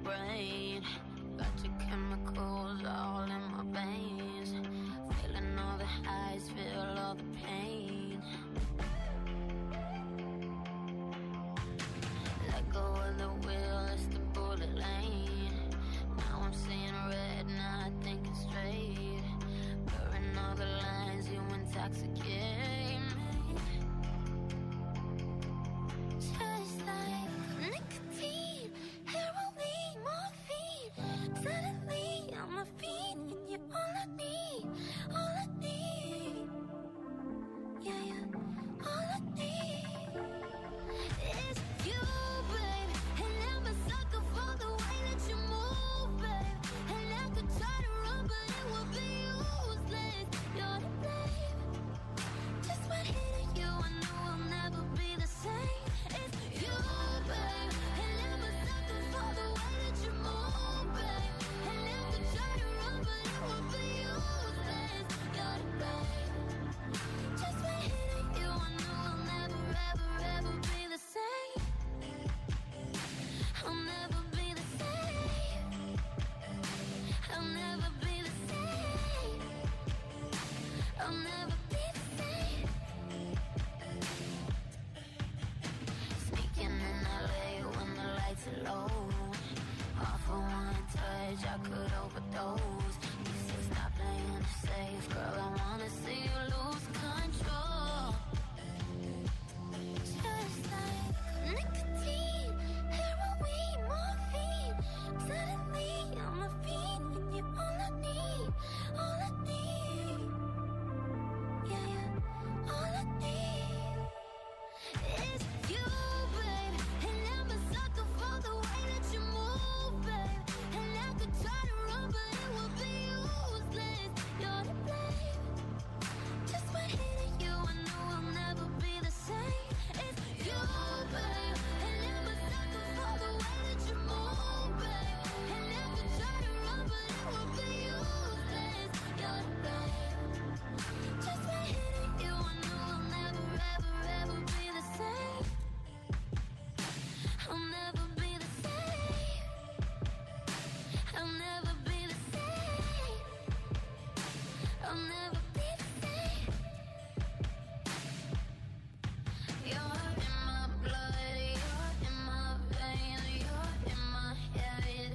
brain. Got your chemicals all in my veins. Feeling all the highs, feel all the pain. Let go of the wheel, it's the bullet lane. Now I'm seeing red, not thinking straight. Blurring all the lines, you intoxicate me. Just like nicotine, heroin, morphine. Suddenly I'm a fiend, and you're all I need, all I need. Yeah, yeah, all I need is you, babe. And I'm a sucker for the way that you move, babe. And I could try to run, but it would be useless. You're to blame. Just when hitting you, I knew I'll never be the same. It's you, babe. And I'm a sucker for the way that you move, babe. And I could try to run, but it would be useless. You're to blame. Just when hitting you, I knew I'll never, ever, ever be the same. I'll never be the same. I'll never be the same. I'll never be the same. Sneaking in LA when the lights are low. All for one touch, I could overdose. You said stop playing it safe, girl. I wanna see you lose control. Just like nicotine, heroin, morphine. Suddenly I'm a fiend, and you're all I need, all I need. Yeah, yeah, all I need is you, babe. And I'm a sucker for the way that you move, babe. And I could try to run, but it would be useless. You're to blame. Just when hitting you, I knew I'll never be the same. It's you, babe. And I'm a sucker for the way that you move, babe. And I could try to run, but it would be useless. You're to blame. Just when hitting you, I knew I'll never, ever, ever be the same. I'll never be the same. I'll never be the same. I'll never be the same. You're in my blood, you're in my veins, you're in my head.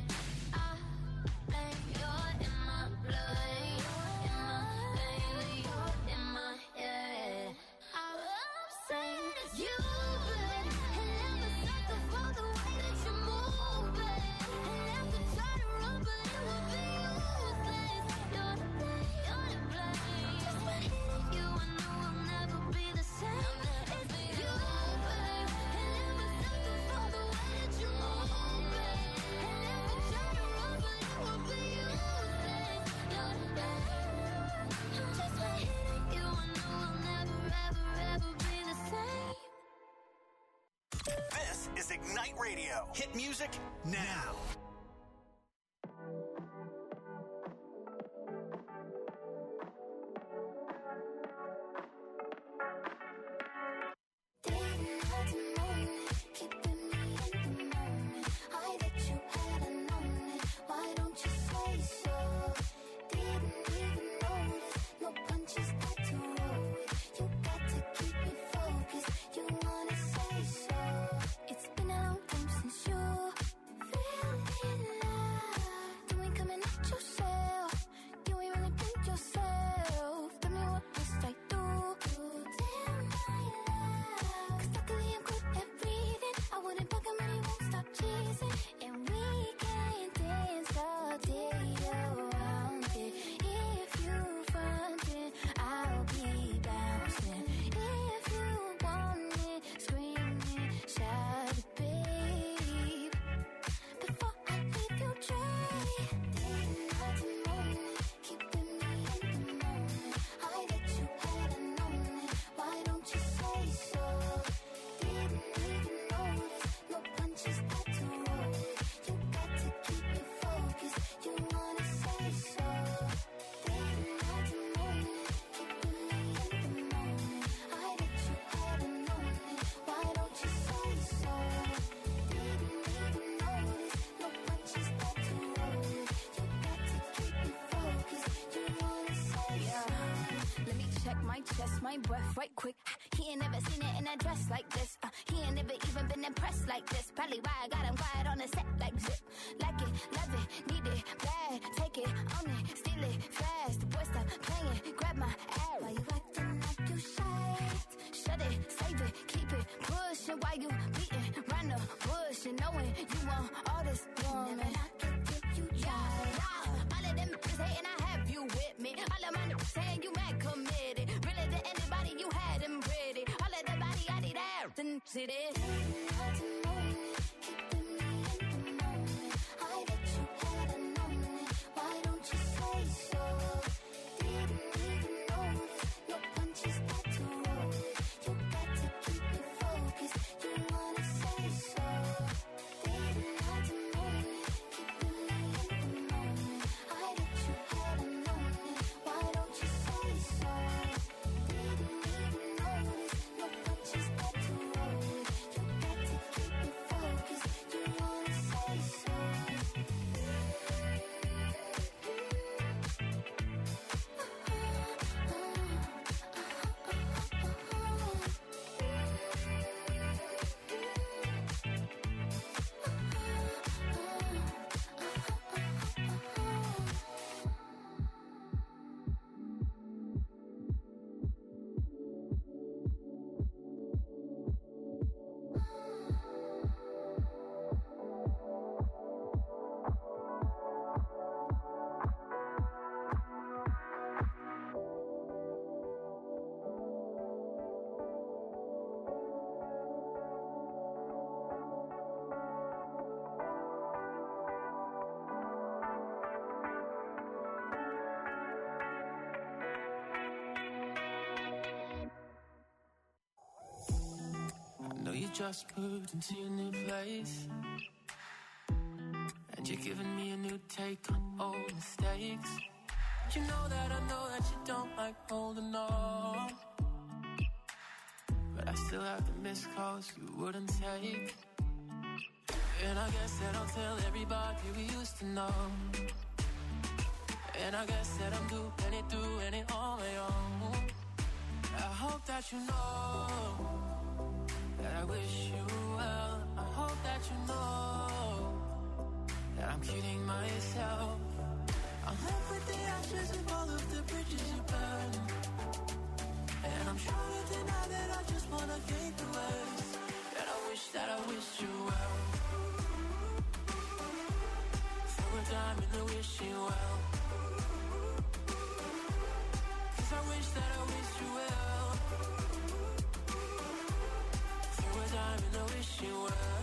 You're in my blood, you're in my veins, you're in my head. I'm saying you, babe. And I'm a sucker for the way that you move, babe. And I could try to run, but it would be useless. You're to blame, you're to blame. Just when hitting you, I knew I'll never be the same. It's you, babe. And I'm a sucker for the way that you move, babe. And I could try to run, but it would be useless. You're to blame. Just when hitting you, I knew I'll never, ever, ever be the same. This is Ignite Radio. Hit music now. Didn't have to moan it, keeping me in the moment. I bet you hadn't known it. Why don't you say so? Didn't even notice. No punches got to roll with. You got to keep me focused. You wanna say so? It's been a long time since you feel catch my breath right quick. He ain't never seen it in a dress like this. He ain't never even been impressed like this. Probably why I got him quiet on the set like zip. Like it, love it, need it, bad. Take it, own it, steal it, fast. The boy stop playing, grab my ass. Why you acting like you shy? Shut it, save it, keep it pushing. Why you beating round the bush and knowing you want all this woman? Never knock it till you try. All of them bitches hating, I have you with me. All of my niggas saying you mad committed. Really to anybody, you had them pretty. All of the body, I need that. Didn't see this. You just moved into your new place, and you're giving me a new take on old mistakes. You know that you don't like holding on, but I still have the missed calls you wouldn't take. And I guess that I'll tell everybody we used to know. And I guess that I'm doing it on my own. I hope that you know that I wish you well. I hope that you know that I'm kidding myself. I'm left with the ashes of all of the bridges you burned, and I'm trying to deny that I just wanna think the worst. And I wish you well. Throw a dime in the wishing well, 'cause I wish you well. Time in the wishing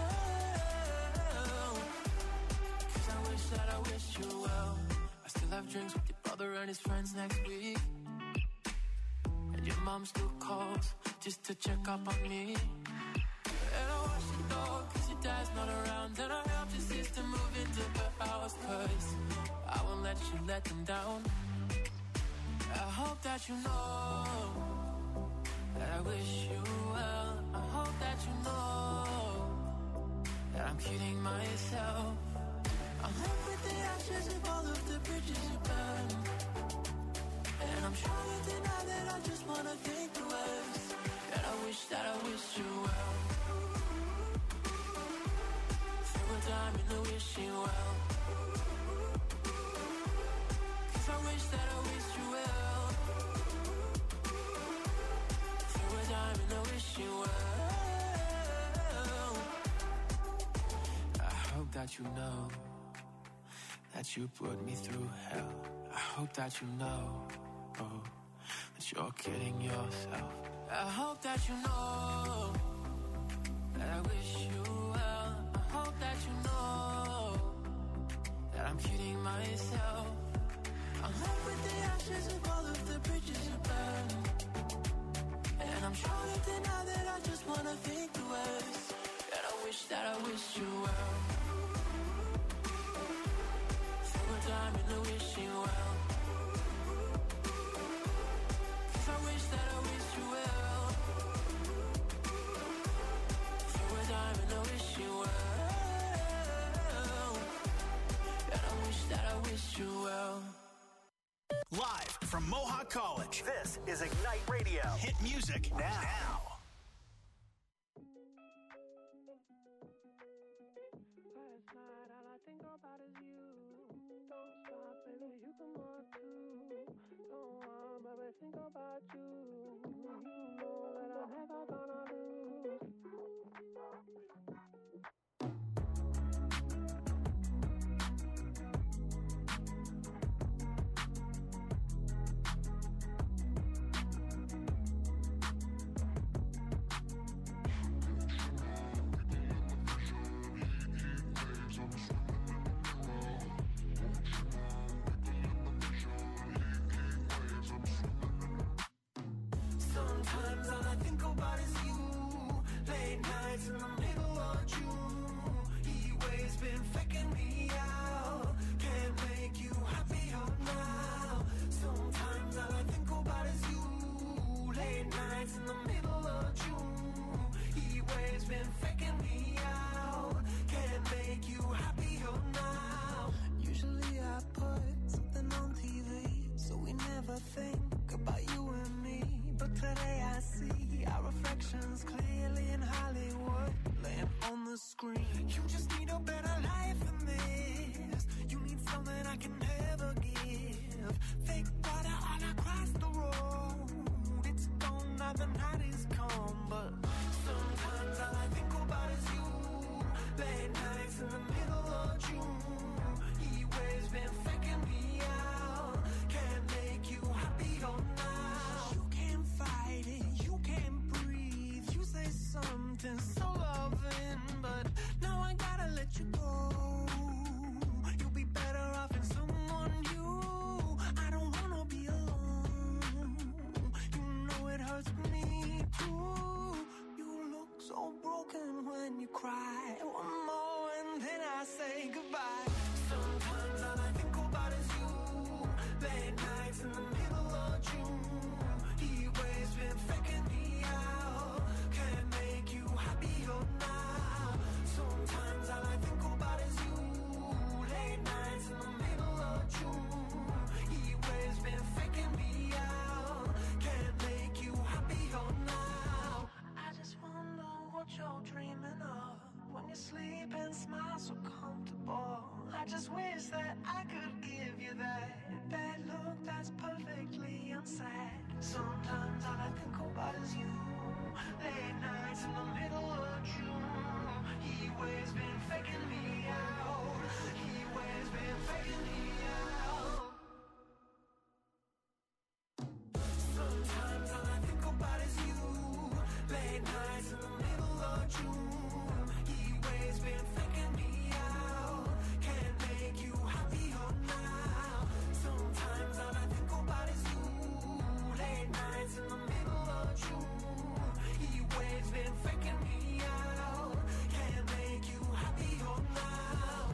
well, 'cause I wish you well. I still have drinks with your brother and his friends next week, and your mom still calls just to check up on me. And I wash your dog 'cause your dad's not around, and I helped your sister move into her house 'cause I won't let you let them down. I hope that you know that I wish you well. I hope that you know that I'm kidding myself. I'm left with the ashes of all of the bridges you burned, and I'm trying to deny that I just wanna think the worst. And I wish you well. Throw a dime in the wishing well, 'cause I wish you well. Throw a dime in the wishing well. I hope that you know that you put me through hell. I hope that you know, oh, that you're kidding yourself. I hope that you know that I wish you well. I hope that you know that I'm kidding myself. I'm left with the ashes of all of the bridges you burned, and I'm trying to deny that I just wanna think the worst. And I wish you well. Throw a dime in the wishing well, 'cause I wish you well. Throw a dime in the wishing well, and I wish you well. Live from Mohawk College, this is Ignite Ignite Radio. Hit music now. Last night, all I think about is you. Don't stop, baby, you come on too. Don't want, baby, think about you. You know that I'm never gonna lose. Sometimes all I think about is you. Late nights in the middle of June. He waves been faking me out. Can't make you happier now. Sometimes all I think about is you. Late nights in the middle of June. He waves been faking me out. Can't make you happier now. Usually I put something on TV, so we never think about you and me. But today I see our reflections clearly in Hollywood, laying on the screen. You just need a better life than this. You need something I can never give. Fake water all across the road. It's gone now, the night is come. But sometimes all I think about is you. Late nights in the middle of June. He waves been faking me out. Can't make you happier now. You can't fight it, you can't breathe. You say something so loving, but now I gotta let you go. You'll be better off in someone new. I don't wanna be alone. You know it hurts me too. You look so broken when you cry. One more and then I say goodbye. Sometimes all I think about is you. Late nights in the middle of June. He waves been faking me out. Can't make you happier now. Sometimes all I think about is you. Late nights in the middle of June. He waves been faking me out. Can't make you happier now. I just wonder what you're dreaming of when you sleep and smile so comfortable. I just wish that I could give you that look that's perfectly unsaid. Sometimes all I think about is you. Late nights in the middle of June. He waves been faking me out. He waves been faking me out. Sometimes all I think about is you. Late nights in the middle of June. He waves been faking me out. Can't make you happier now. Sometimes all I think about is you. Late nights in the middle of June. He waves been faking me out. Can't make you happier now.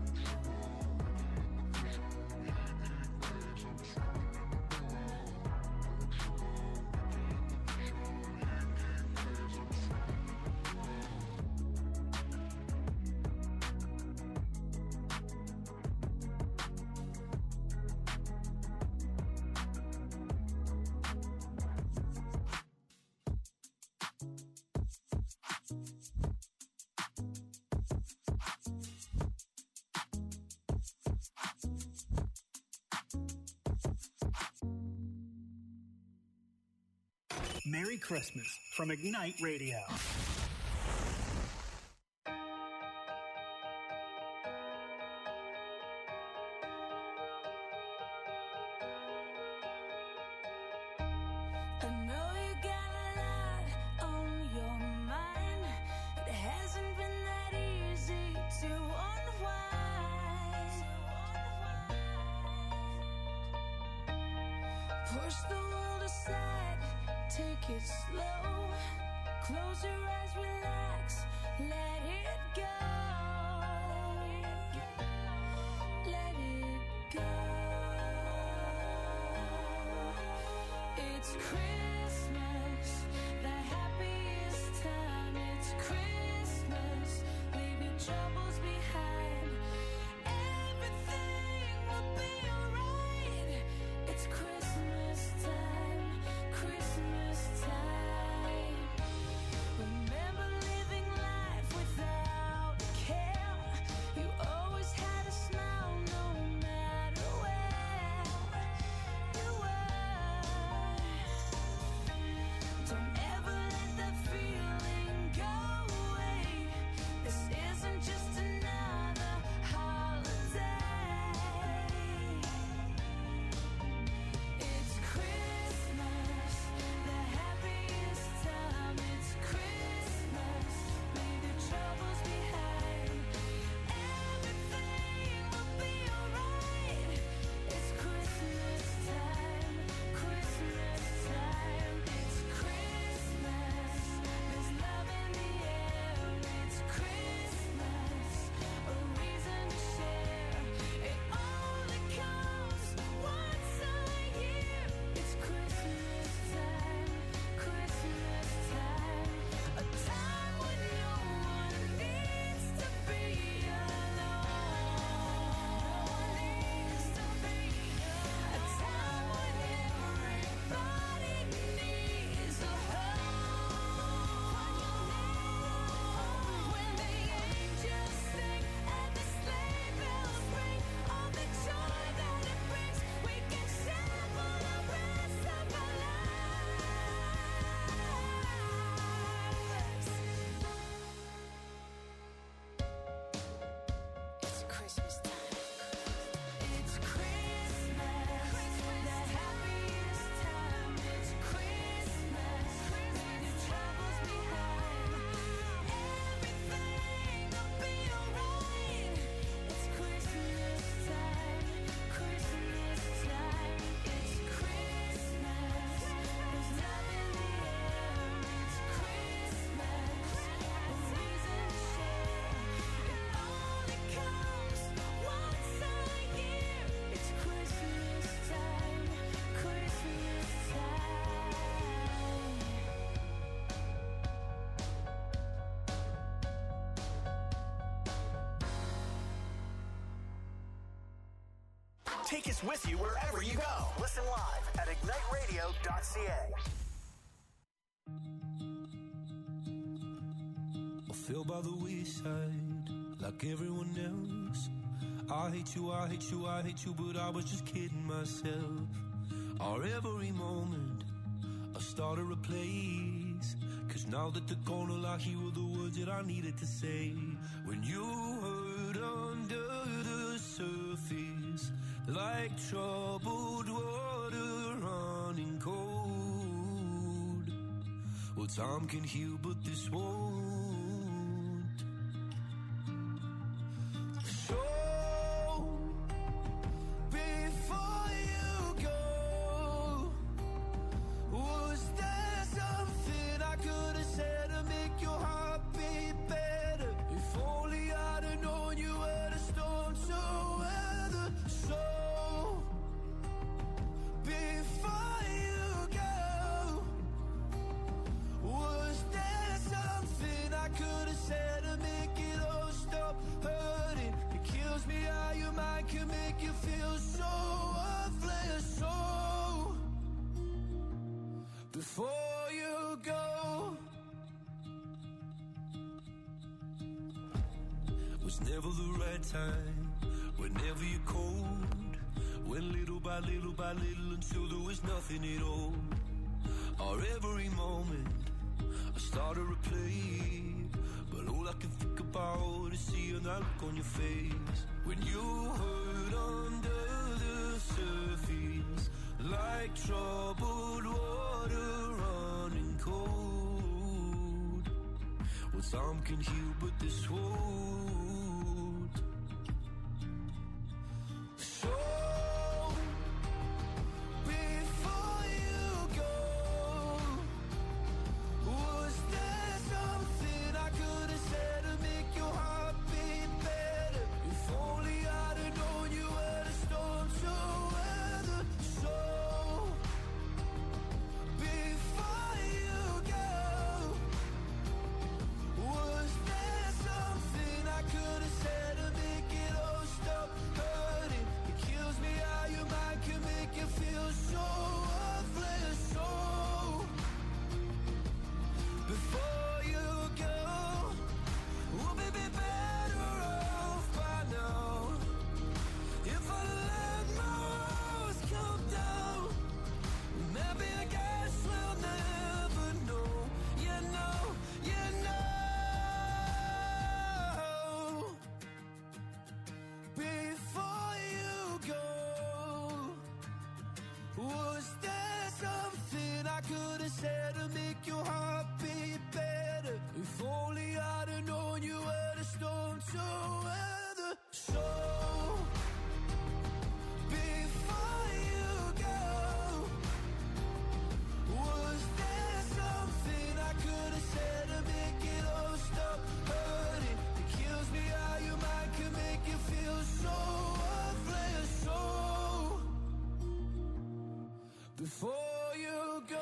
Merry Christmas from Ignite Radio. I know you got a lot on your mind. It hasn't been that easy to unwind. Push the world aside, take it slow. Close your eyes, relax, let it go. Let it go. It's Christmas, the happiest time. It's Christmas, leave your troubles behind. Everything will be alright. It's Christmas time, Christmas. Take us with you wherever you go. Listen live at igniteradio.ca. I feel by the wayside like everyone else. I hate you, I hate you, I hate you, but I was just kidding myself. Our every moment I started a place, 'cause now that they're gone, all I hear were the words that I needed to say. When you hurt under the surface, like troubled water running cold. Well, time can heal, but this won't. So before you go, was there something I could have said to make your heart beat better? If only I'd have known you were the storm to weather. So before you go, was there something I could have said to make it all stop hurting? It kills me how your mind can make you feel so worthless. So before you go, was never the right time, whenever you're cold, went little by little by little until there was nothing at all. Our every moment I started to play, but all I can think about is seeing that look on your face. When you hurt under the surface, like troubled water running cold. Well, time can heal, but this won't. So before you go, was there something I could have said to make your heart beat better? If only I'd have known you were the storm to weather. So before you go, was there something I could have said to make it all stop hurting? It kills me how your mind can make you feel so worthless. So before you go, we'll be better off by now. If I let my walls come down, maybe I guess we'll never know. You know, you know. Before you go, was there something I could have said to make your heart beat better? If only I'd have known you were the storm to weather. So before you go, was there something I could have said to make it all stop hurting? It kills me how your mind can make you feel so worthless. So before you go.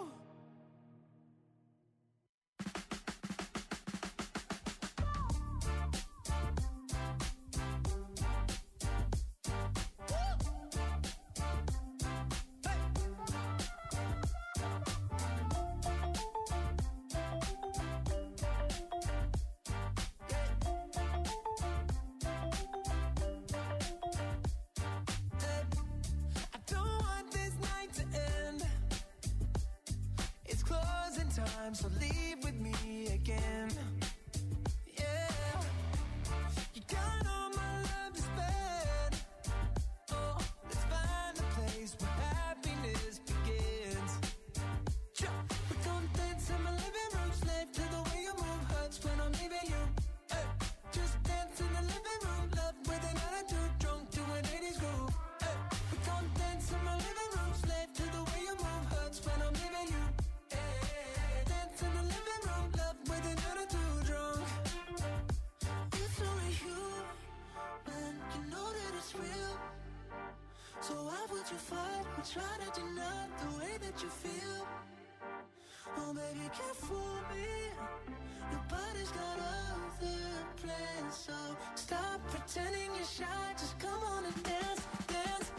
I don't want this night to end. It's closing time, so leave with me again. Yeah, you got all my love to spend. Oh, let's find a place where happiness begins. We gon' dance in my living room, slave to the way you move. Hurts when I'm leaving you. Ay, just dance in the living room, love with an attitude, drunk to an 80s groove. Ay, we gon' dance in my living room, slave to the way you move. Hurts when I'm leaving you. Ay, dance in the living room, love with an attitude, drunk. It's only human, you know that it's real. So why would you fight or try to deny the way that you feel? Oh baby, you can't fool me. Your body's got other plans, so stop pretending you're shy. Just come on and dance, dance.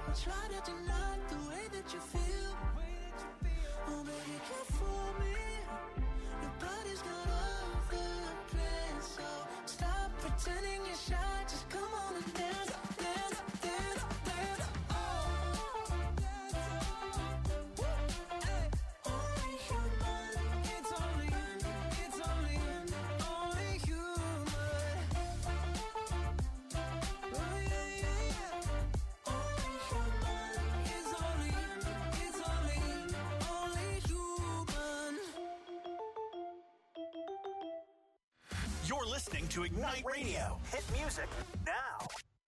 I try to deny the way that you feel. Oh, baby, can't fool me. Your body's got all the plans, so stop pretending you're shy. Just come on and dance, dance, dance, dance. Oh, hey, only human. It's only human. Oh yeah, yeah, yeah. Only human. It's only human. You're listening to Ignite Radio. Hit music now.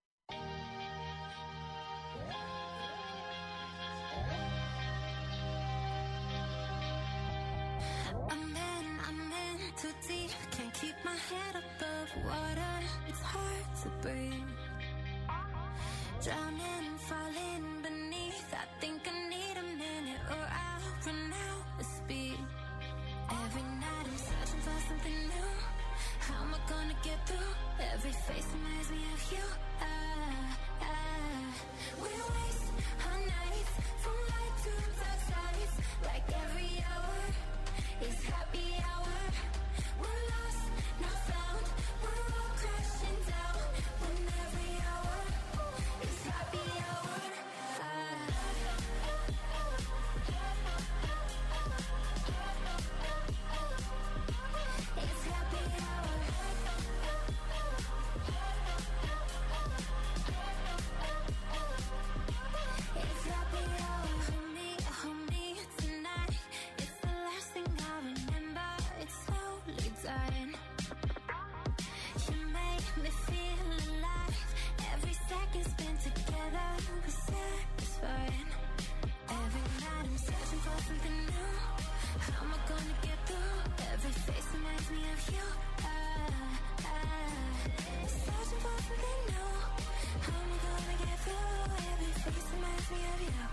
I'm in too deep. Can't keep my head above water. It's hard to breathe. Drowning, falling beneath. I think I need a minute or I'll run out of speed. Every night I'm searching for something new. How am I gonna get through? Every face reminds me of you. We waste our nights from light to dark sides. Like every hour is happy hour. We're lost, not found. We're all crashing down. When every hour is happy hour. It's happy hour. It's happy hour. Hold me tonight. It's the last thing I remember. It's slowly dying. You make me feel alive. Every second spent together was satisfying. Every night I'm searching for something new. How am I gonna get through? Every face reminds me of you. Searching for something new. How am I gonna get through? Every face reminds me of you.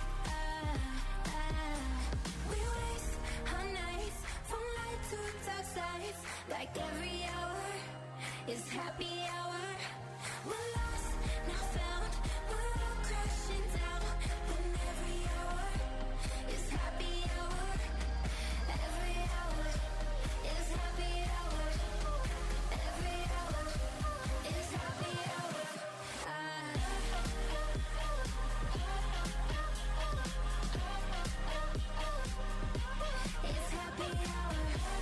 We waste our nights from light to dark sides. Like every hour is happy hour. We're lost, now found. We're all crashing down. When every hour is happy hour. Every hour is happy hour. Every hour is happy hour. It's happy hour.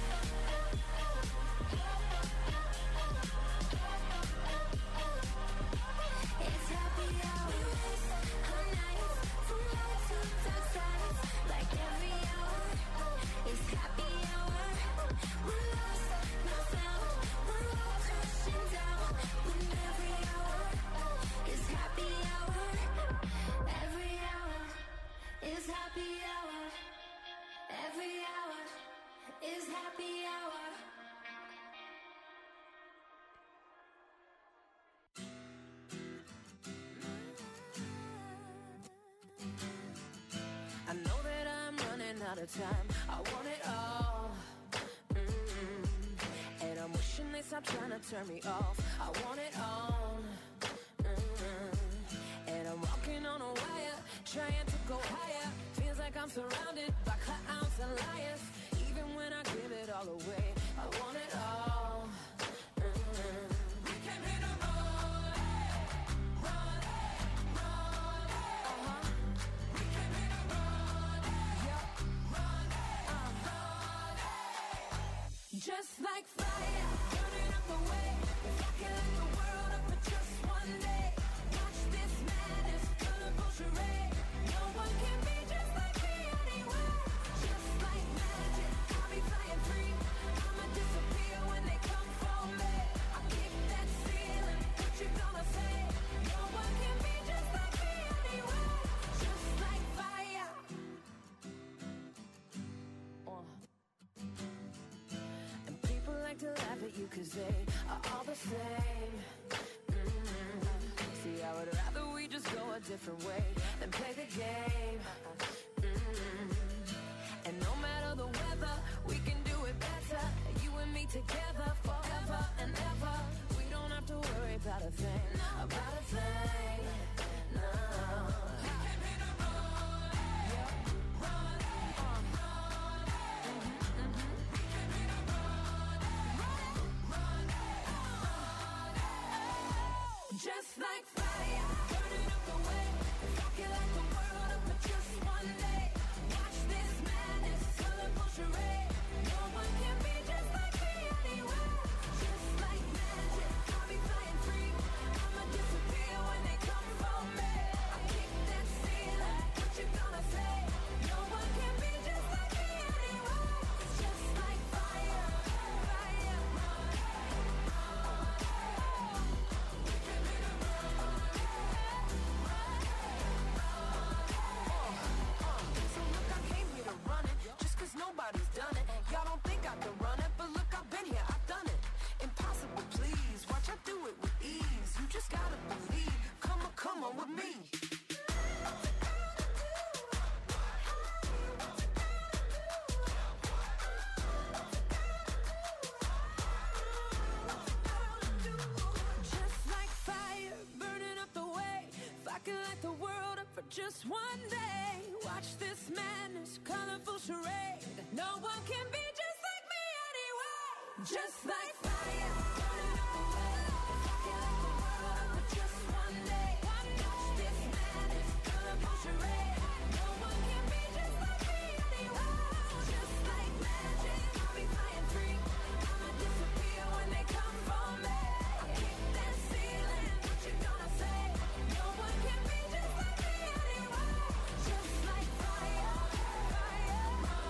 It's happy hour. We waste our nights from light to dark sides. Like every hour is happy hour. We're lost, not found. We're all crashing down. When every hour is happy hour. Every hour is happy hour. Every hour is happy hour. I know that I'm running out of time. I want it all. And I'm wishing they stop trying to turn me off. I want it all. And I'm walking on a wire, trying to go higher. Feels like I'm surrounded by clowns and liars. Even when I give it all away, I want it all. We came here to run, run, run. We came here to run, run, run. Just like fire, burning up the way. If I can light the world up for just one day. Watch this madness, colorful charade. No one can be just like me anyway. Just like magic, I'll be flying free. I'ma disappear when they come for me. I kick that ceiling, what you gonna say? No one can be just like me anyway. Just like fire. And people like to laugh at you 'cause they are all the same. See, I would rather we just go a different way than play the game. And no matter the weather, we can do it better. You and me together forever and ever. We don't have to worry about a thing, no. Just like fire, burning up the way. Rocking like the world up for just one day. Watch this madness, colorful charade. No one can be just like me anyway. Just like magic, I'll be flying free. I'ma disappear when they come for me. I kick that ceiling, what you gonna say? No one can be just like me anyway. It's just like fire, fire. So look, I came here to run it, just 'cause nobody's done it. Y'all don't think I can run it, but look, I've been here, I've done it. Impossible, please, watch I do it with ease. You just gotta believe, come on with me. Just like fire, burning up the way. If I can light the world up for just one day. Watch this madness, colorful charade. No one can be just like me anyway. Just like fire, burning up the way. If I can light the world up for just one day. Watch this madness, colorful charade. No one can be just like me anyway. Just like magic, I'll be flying free. I'ma disappear when they come for me. I kick that ceiling, what you gonna say? No one can be just like me anyway. Just like fire, fire.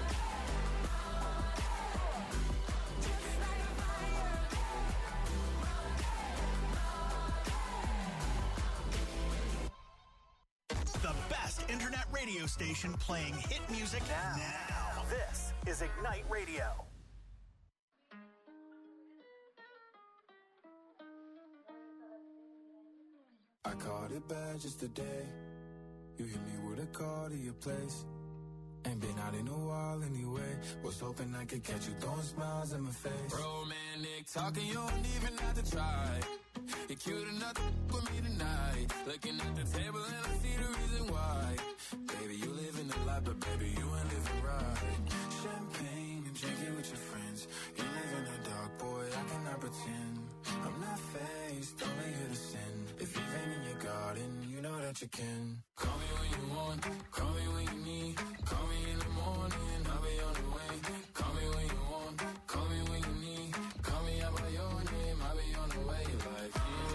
Just like fire. The best internet radio station playing hit music now. This is Ignite Radio. I caught it bad just today. You hit me with a call to your place. Ain't been out in a while anyway. Was hoping I could catch you throwing smiles in my face. Romantic talking, you don't even have to try. You're cute enough to with me tonight. Looking at the table and I see the reason why. Baby, you live in the life, but baby, you ain't living right. Champagne and drinking with your friends. You live in the dark, boy, I cannot pretend. I'm not faced, only here to sin. If you've been in your garden, you know that you can. Call me when you want, call me when you need. Call me in the morning, I'll be on the way. Call me when you want, call me when you need. Call me out by your name, I'll be on the way. Like,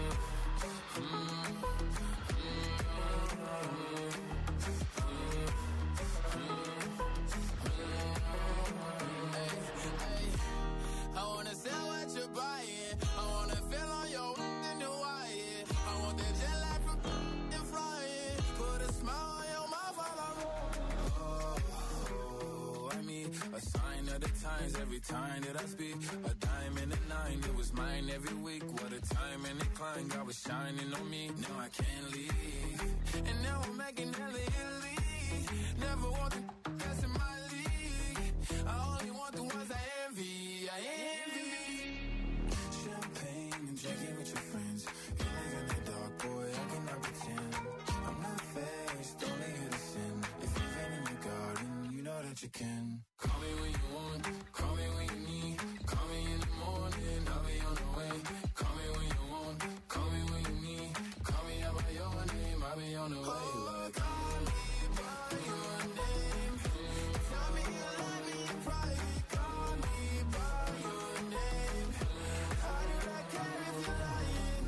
I wanna sell what you're buying. I wanna feel on your in the wire. I want that jet lag from and flying. Put a smile on your mouth while I'm I mean, a sign of the times every time that I speak. A dime and a nine, it was mine every week. What a time and a climb, God was shining on me. Now I can't leave. And now I'm making hella Italy. Never want the that's in my league. I only want the ones I envy. I envy. Champagne and drinking with your friends. You live in the dark, boy, I cannot pretend. I'm not faced, only here to sin. If you've been in your garden, you know that you can. call me when you want, call me when you need. Call me in the morning, I'll be on the way. Call me when you want, call me when you need. Call me out by your name, I'll be on the way. Like, call me by your name. Tell me you love me in private. Call me by your name. How did I care if you're lying?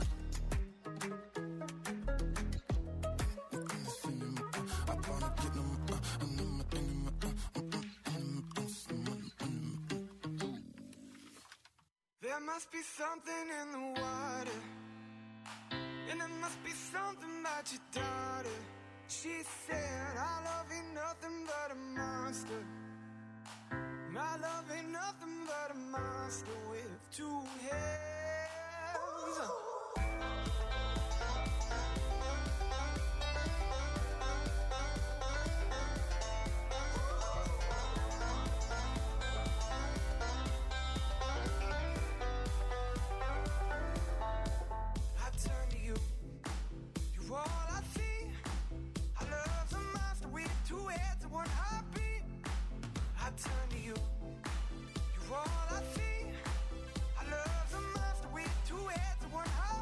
I wanna get them, There must be something in the water, and there must be something about your daughter. She said, our love ain't nothing but a monster. My love ain't nothing but a monster with two heads. I turn to you, you're all I see. Our love's a monster with two heads and one heartbeat. I turn to you, you're all I see. Our love's a monster with two heads and one heartbeat.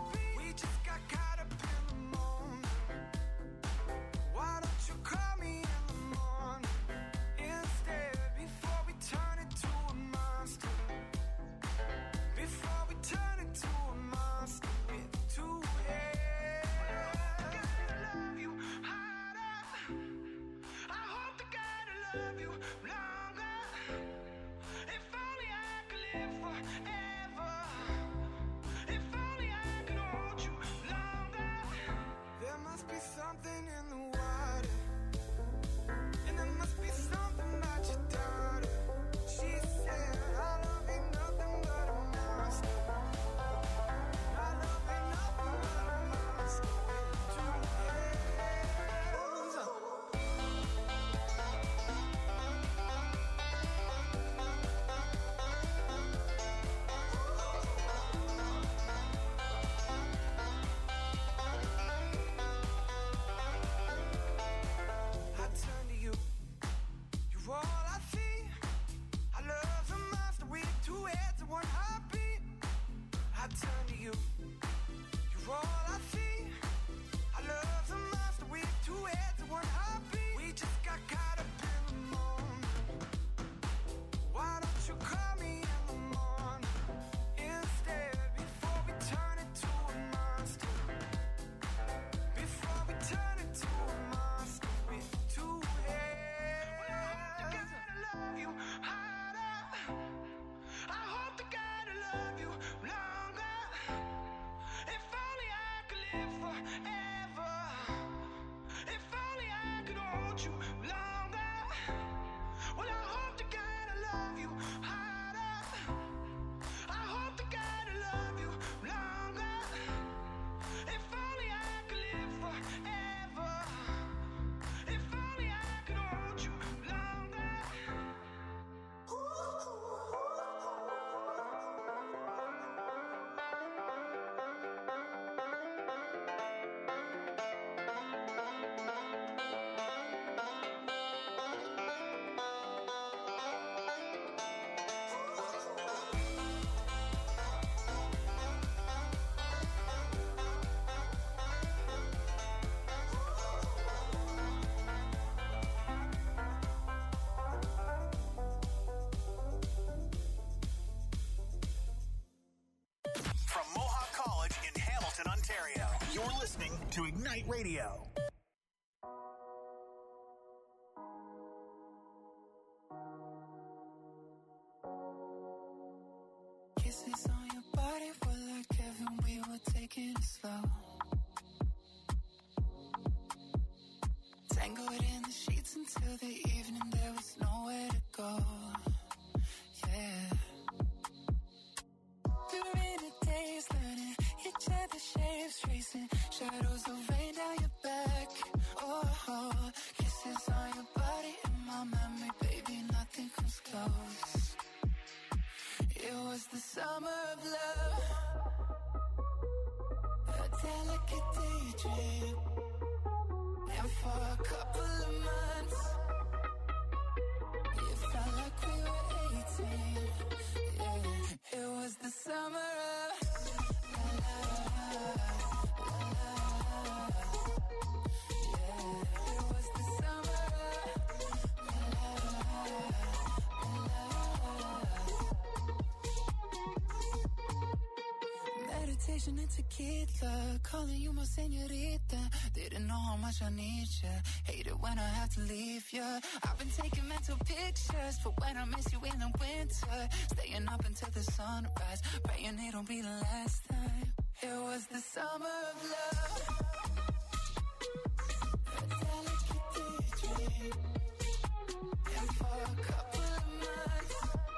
forever. If only I could hold you longer. Well, I hope to God I love you harder. I hope to God I love you longer. If only I could live forever. If only I could hold you longer. From Mohawk College in Hamilton, Ontario, you're listening to Ignite Radio. Kisses on your body were like heaven, we were taking it slow. Tangled in the sheets until the evening, there was nowhere to go. Yeah. We're in a daze, learning each other's shapes, tracing shadows of rain down your back. Oh, kisses on your body in my memory, baby, nothing comes close. It was the summer of love, a delicate daydream. And for a couple of months, it felt like we were 18. Yeah, it was the summer of la la la la. Yeah, it was the summer of la la la. Meditation and tequila, calling you my señorita. Didn't know how much I need ya. Hate it when I have to leave ya. I've been taking mental pictures for when I miss you in the winter. Staying up until the sunrise, praying it'll be the last time. It was the summer of love, a delicate daydream. And for a couple of months,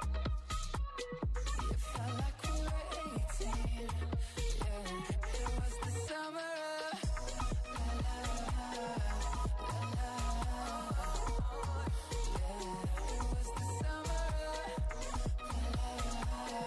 it felt like we were 18. Yeah, it was the summer of la la la la. Yeah, it was the summer of la la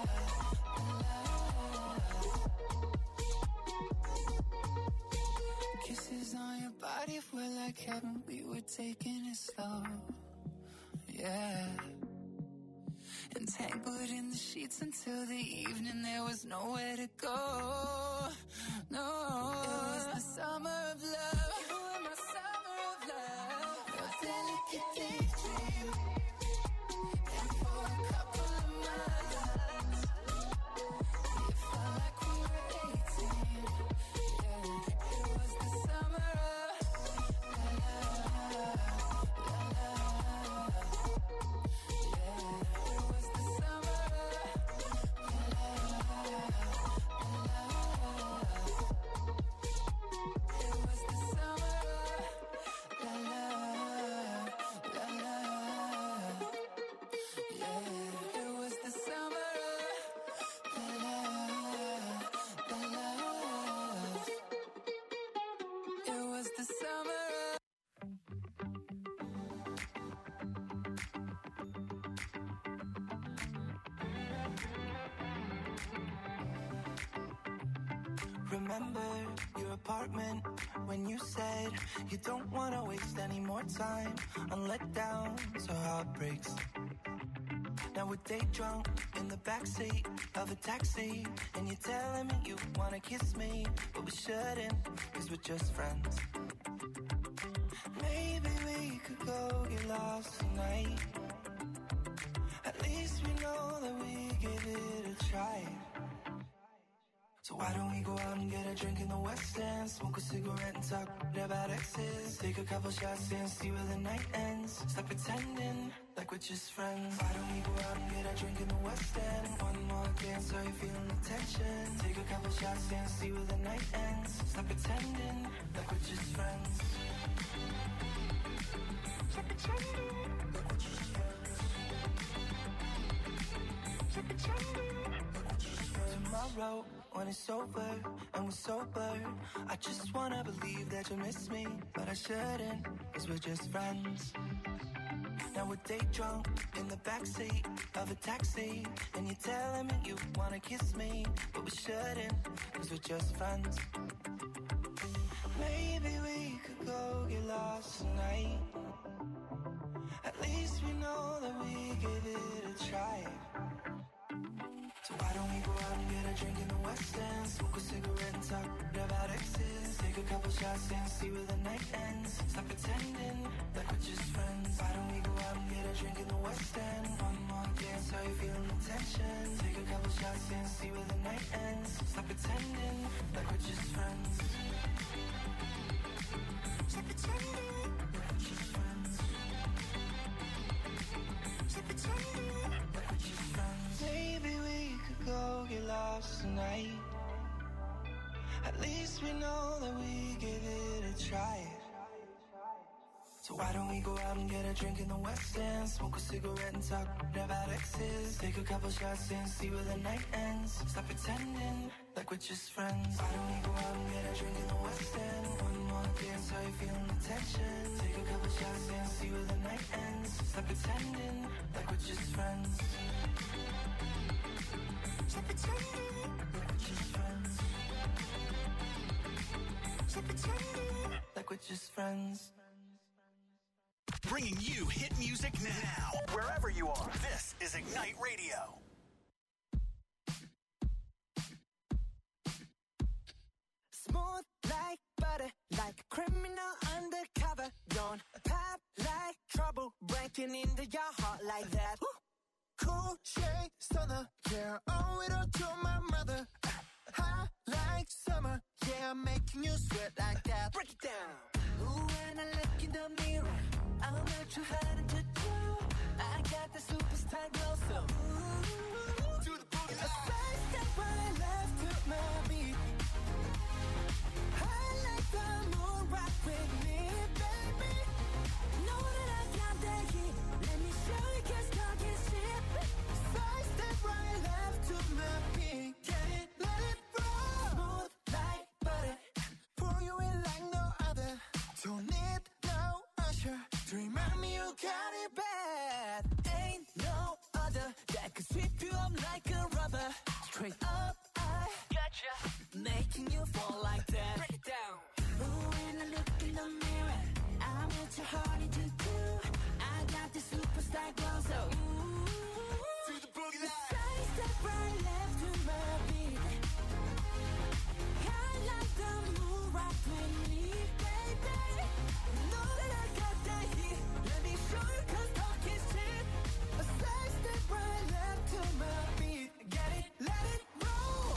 la. Kisses on your body were like heaven, we were taking it slow. Yeah. Entangled in the sheets until the evening, there was nowhere to go. No, it was the summer of love. You were my summer of love, a delicate daydream. And for a couple of months, it felt like we were 18. Yeah, it was the summer of la la la la. Yeah, it was the summer of la la la la. It was the summer of la la la la. Yeah, it was the summer of la la la la. It was the summer of Remember your apartment when you said you don't want to waste any more time on letdowns or heartbreaks. Now we're day drunk in the backseat of a taxi, and you're telling me you want to kiss me, but we shouldn't, cause we're just friends. Maybe we could go get lost tonight. At least we know that we give it a try. So why don't we go out and get a drink in the West End, smoke a cigarette and talk about exes, take a couple shots and see where the night ends. Stop pretending like we're just friends. Why don't we go out and get a drink in the West End? One more dance, are you feeling the tension? Take a couple shots and see where the night ends. Stop pretending like we're just friends. Stop pretending like we're just friends. Stop pretending like we're just friends. Tomorrow, when it's over and we're sober, I just wanna believe that you miss me, but I shouldn't, cause we're just friends. Now we're day drunk in the backseat of a taxi, and you're telling me you wanna kiss me, but we shouldn't, cause we're just friends. Maybe we could go get lost tonight. At least we know that we gave it a try. So why don't we go out and get a drink in the West End? Smoke a cigarette and talk about exes. Take a couple shots and see where the night ends. Stop pretending like we're just friends. Why don't we go out and get a drink in the West End? One more dance, are you feeling the tension? Take a couple shots and see where the night ends. Stop pretending like we're just friends. Stop pretending like we're just friends. Stop pretending like we're just friends. Maybe we could go get lost tonight. At least we know that we gave it a try. So why don't we go out and get a drink in the West End? Smoke a cigarette and talk about exes. Take a couple shots and see where the night ends. Stop pretending like we're just friends. Why don't we go out and get a drink in the West End? One more dance, are you feeling the tension? Take a couple shots and see where the night ends. Stop pretending like we're just friends. Stop pretending like we're just friends. Stop pretending like we're just friends. Bringing you hit music now, wherever you are. This is Ignite Radio. Smooth like butter, like a criminal undercover. Don't pop like trouble, breaking into your heart like that. Cool shade stunner, yeah, owe it all to my mother. Hot like summer, yeah, I'm making you sweat like that. Break it down. Ooh, when I look in the mirror, I'm not too hard to do. I got the superstar glow, so ooh, to the boogie line. A side step right left to my beat. I like the moon rock with me, baby. Know that I got that heat. Let me show you, 'cause talk is cheap. Side step right left to my beat. Get it, let it roll. Smooth like butter, pour you in like no other. Don't need no usher to remind me you got it bad. Ain't no other that could sweep you up like a rubber. Straight up, I gotcha, making you fall like that. Break it down. Ooh, when I look in the mirror, I'm what your heart to do. I got the superstar glow, so ooh, to the boogie line. Side step right left to my beat. I like the moon rock with me, baby. Know that I got that heat. Let me show you, 'cause talk is cheap. A side step right left to my beat. Get it, let it roll.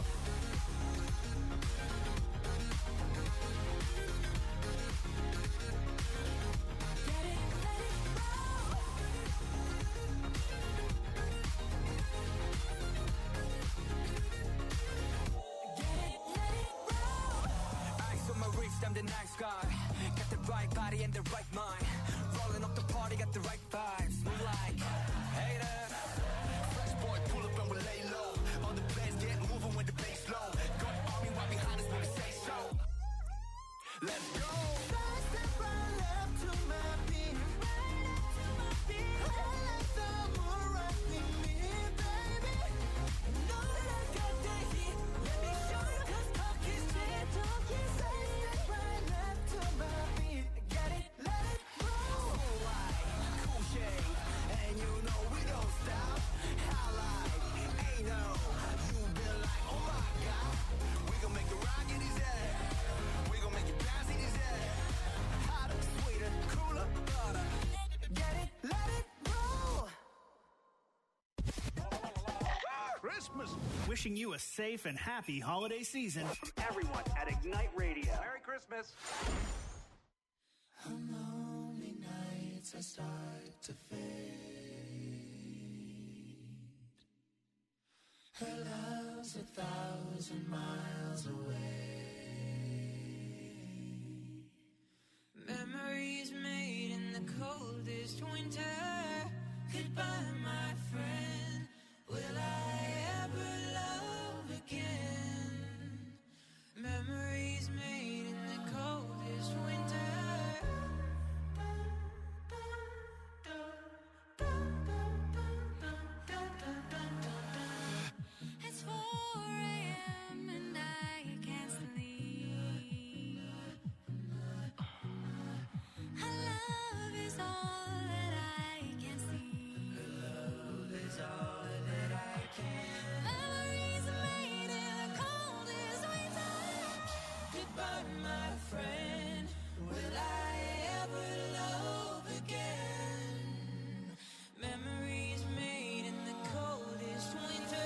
Get it, let it roll. Get it, let it roll. Eyes on my wrist, I'm the nice guy. Got the right body and the right mind. Rolling up the party, got the right vibes. Move like haters. Fresh boy, pull up and we lay low. All the players get moving when the bass low. Got the army right behind us when we say so. Let's go. Side step right left to my beat. I like the moon rock with me, baby. Know that I got that heat. Let me show you, 'cause talk is cheap. Side step right left to my beat. Get it, let it roll. Cool light, cool shade, and you know we don't stop. Highlight, ain't no. You been like, oh my God. We gon' make it rock in his head. We gon' make it bounce in his head. Hotter, sweeter, cooler, butter. Get it, let it roll. Christmas. Wishing you a safe and happy holiday season from everyone at Ignite Radio. Merry Christmas. Lonely nights I start to fade. Her love's 1,000 miles away. Memories made in the coldest winter. Goodbye, my friend. Will I ever love again? Memories made in the coldest winter. It's 4 a.m. and I can't sleep. Her love is all that I can see. Her love is all that I can. Memories made in the coldest winter. Goodbye, my friend. Will I ever love again? Memories made in the coldest winter.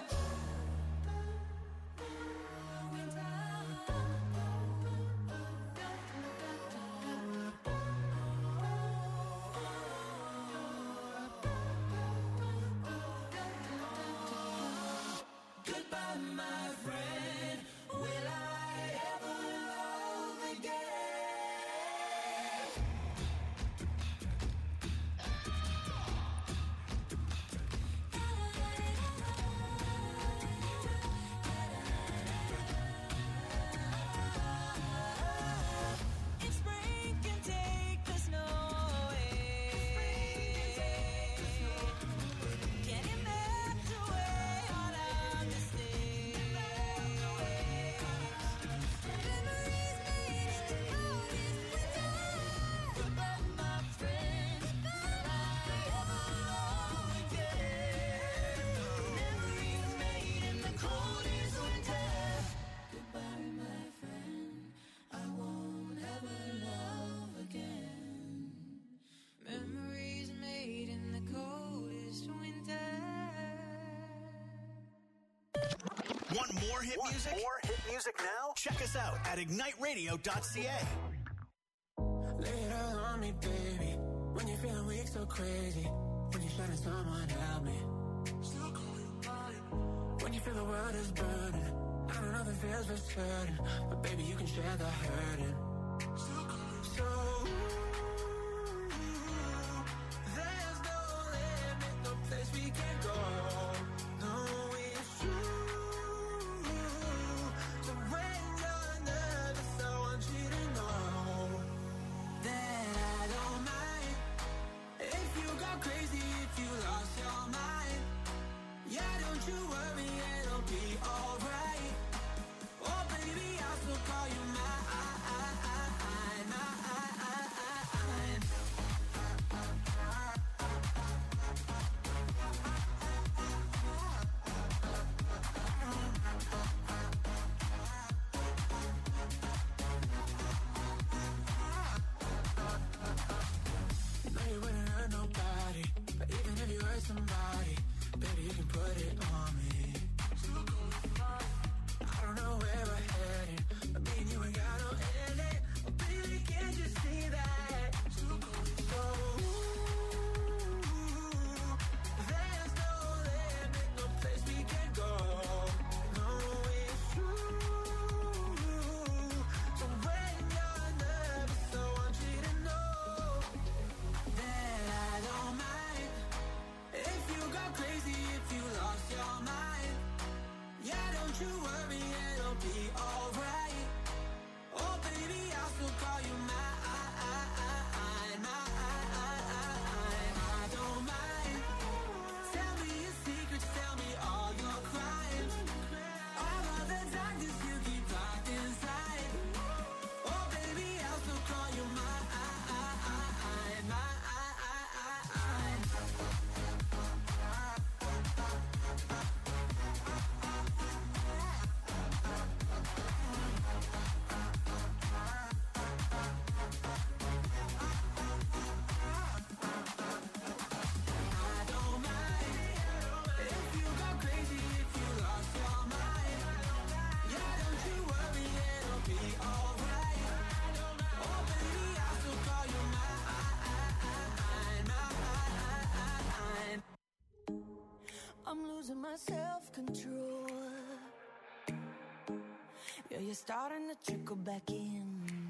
Goodbye, my friend. Will I ever love again? If spring can take the snow away, getting back to where all our mistakes. Memories made in the coldest winter. Goodbye, my friend. Will I ever love again? Memories made in the coldest winter. Goodbye, my friend. I won't ever love again. Memories made in the coldest winter. Want more hit music? More hit music now? Check us out at igniteradio.ca. Lay it all on me, baby. When you're feeling weak, so crazy. When you're shining, someone help me. When you feel the world is burning, I don't know if it feels for certain, but baby, you can share the hurting. So there's no limit, no place we can go. No, it's true. So when you're nervous, I want you to know that I don't mind if you go crazy, if you lost your mind. Yeah, don't you worry, it'll be alright. Oh baby, I'll still call you mine. control. Yeah, you're starting to trickle back in,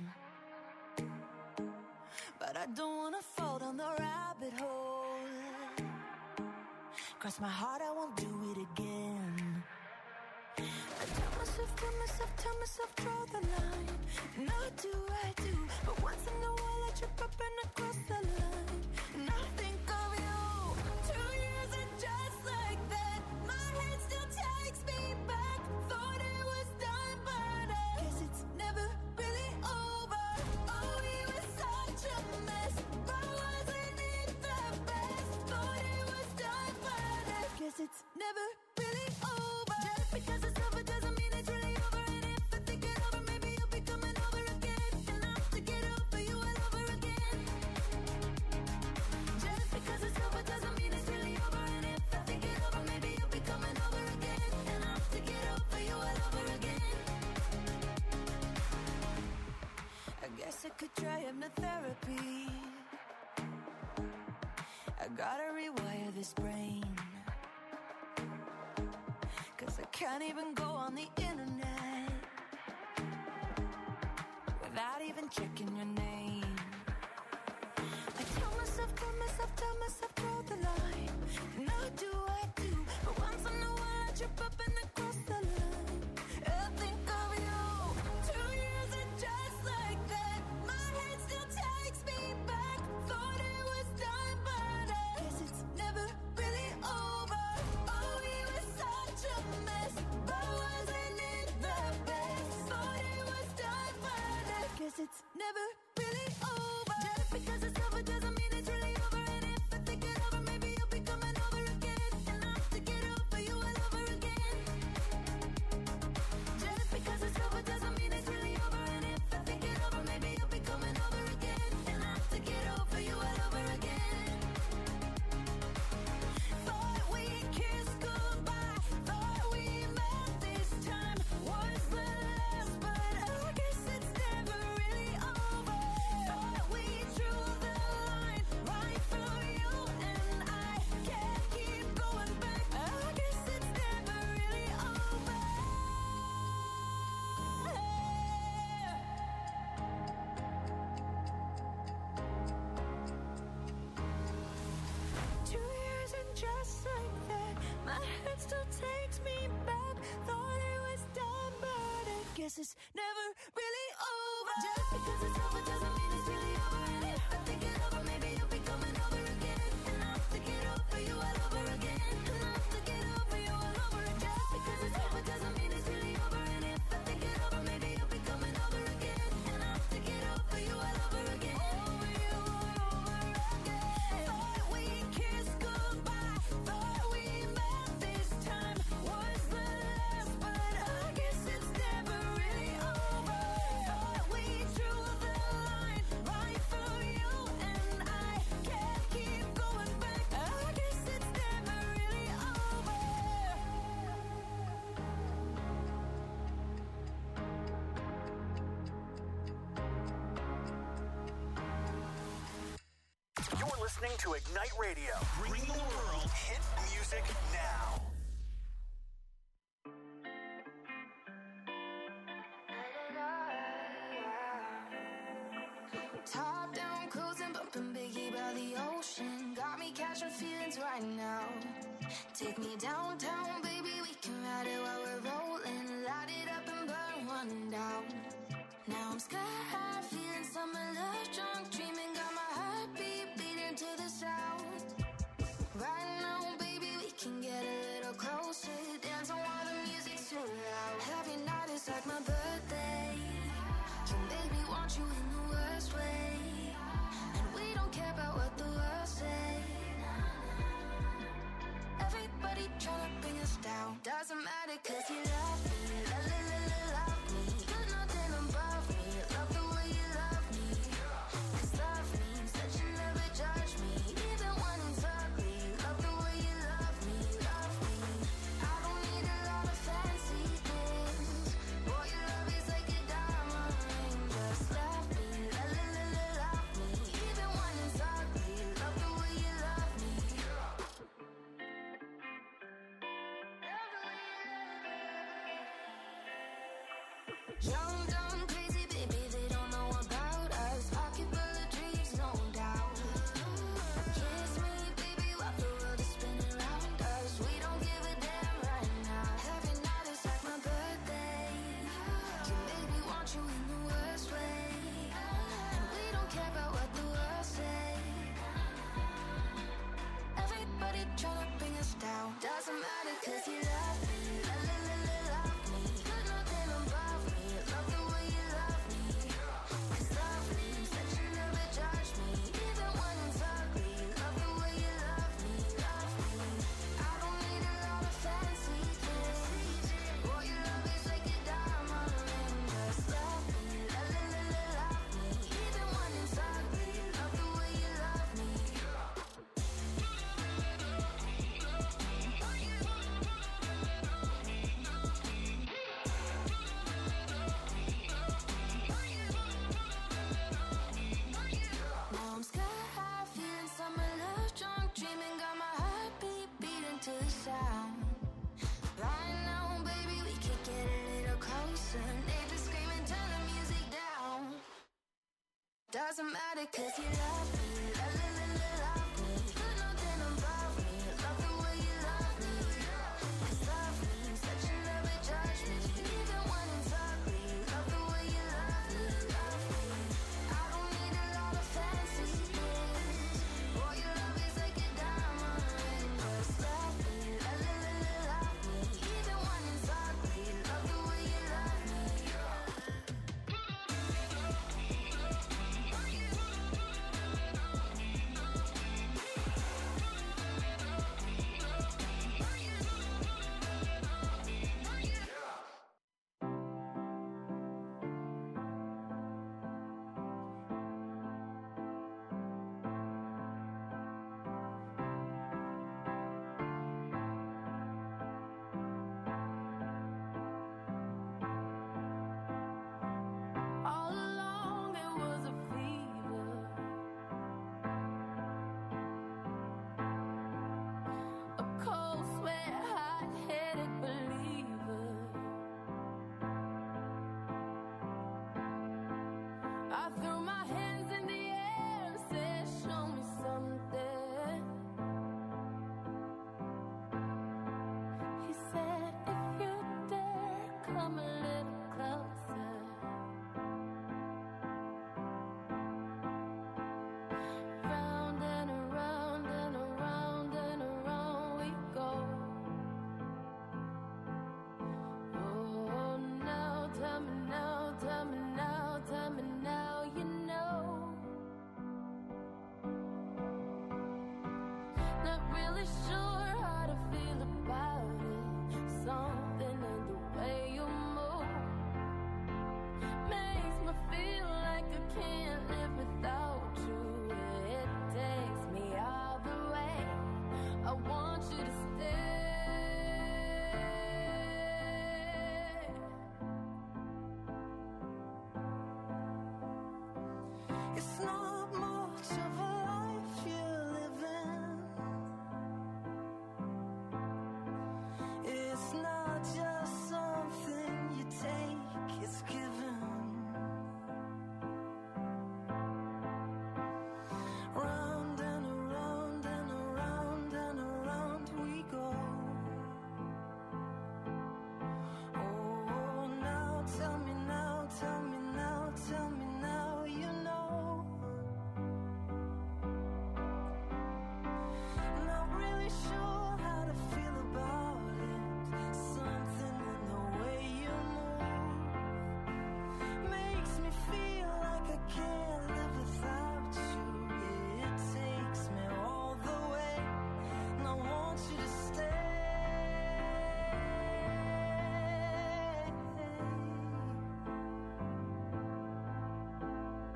but I don't wanna fall down the rabbit hole. Cross my heart, I won't do it again. I tell myself, draw the line. And I do, but once in a while I trip up and I cross the line. And I think of you. 2 years and just like that, my head still takes me back. Thought it was done, but I guess it's never really over. Oh, we were such a mess, but wasn't it the best? Thought it was done, but I guess it's never really over. Just because it's over doesn't mean it's really over. And if I think it over, maybe you'll be coming over again. And I have to get over you all over again. Just because it's over doesn't mean it's really over. And if I think it over, maybe you'll be coming over again. And I have to get over you all over again. I guess I could try hypnotherapy. I gotta rewire this brain, 'cause I can't even go on the internet without even checking your name. I tell myself, draw the line. And I do, but once in a while I trip up and I cross the line. I think of you. 2 years and just like that, my head still takes me back. Thought it was done, but I guess it's never really over. Oh, we were such a mess, but wasn't it the best? Thought it was done, but I guess it's never really over. Just because it's over doesn't mean it's really over. And if I think it over, maybe you'll be coming over again. And I have to get over you all over again. Just because it's over doesn't mean it's really over. And if I think it over, maybe you'll be coming over again. And I have to get over you all over again. Thought we kissed goodbye, thought we met this time was the last, but I guess it's never really over. Thought we drew the line right through you, and I can't keep going back. I guess it's never really over. 2 years and just like that, my head still takes me back. Thought it was done, but I guess it's never really over. Just because it's over doesn't mean it's really over. And if I think it over, maybe you'll be coming over again. And I have to get over you all over again. And I have to get over you all over again. Just because it's over doesn't mean it's really over. And if I think it over, maybe you'll be coming over again. And I have to get over you all over again. Over you all over again. Thought we kissed goodbye, thought we met this time was the last, but I guess it's never really over. Thought we drew the line right through you, and I can't keep going back. I guess it's never really over. You're listening to Ignite Radio. Bring the world hit music now. Top down, cruising, bumping Biggie by the ocean. Got me catching feelings right now. Take me downtown, baby, we can ride it while we're rolling. Light it up and burn one down. Now I'm sky high, feeling summer love drunk, dreaming, got my heartbeat beating to the sound. Right now, baby, we can get a little closer, dancing while the music's too loud. Every night is like my birthday. You make me want you in the worst way, and we don't care about what the world say. Everybody tryna bring us down. Doesn't matter 'cause you love me, love me. There's nothing above me. Love the Young, dumb, crazy, baby, they don't know about us. Pocket full of dreams, no doubt. Kiss me, baby, while the world is spinning around us. We don't give a damn right now. Every night is like my birthday. You make me want you in the worst way. And we don't care about what the world say. Everybody tryna bring us down. Doesn't matter 'cause you love me. Love me. Put nothing above me. Love the way you love me. 'Cause love means that you never judge me. Even when it's ugly. Love the way you love me. Love me. I don't need a lot of fancy things. Boy, your love is like a diamond ring. Just love me. Love me. Even when it's ugly. Love the way you love me. Now I'm sky high, feeling summer love drunk, dreaming, got my heartbeat beating to the sound. Right now, baby, we could get a little closer. Neighbors screaming, turn the music down. Doesn't matter 'cause you love me.